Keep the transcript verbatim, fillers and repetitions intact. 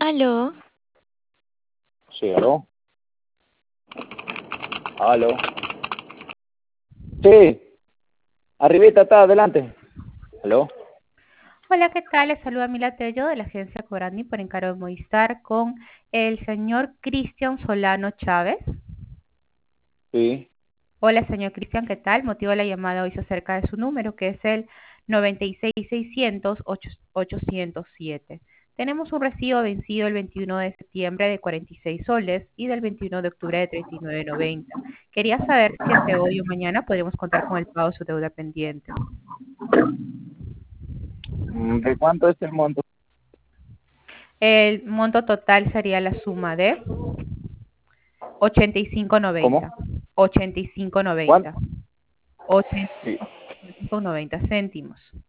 Aló, Sí, aló. Aló. Sí, arribita está, adelante. Aló. Hola, ¿qué tal? Les saluda Mila Tello de la agencia Corani por encargo de Movistar con el señor Cristian Solano Chávez. Sí. Hola, señor Cristian, ¿qué tal? Motivo de la llamada hoy se acerca de su número, que es el noventa y seis seiscientos ochocientos siete. Tenemos un recibo vencido el veintiuno de septiembre de cuarenta y seis soles y del veintiuno de octubre de treinta y nueve noventa. Quería saber si entre hoy o mañana podríamos contar con el pago de su deuda pendiente. Mm, ¿De cuánto es el monto? El monto total sería la suma de ochenta y cinco ¿Cómo? noventa. ochenta y cinco ¿Cuánto? noventa. ochenta Sí. y cinco noventa céntimos.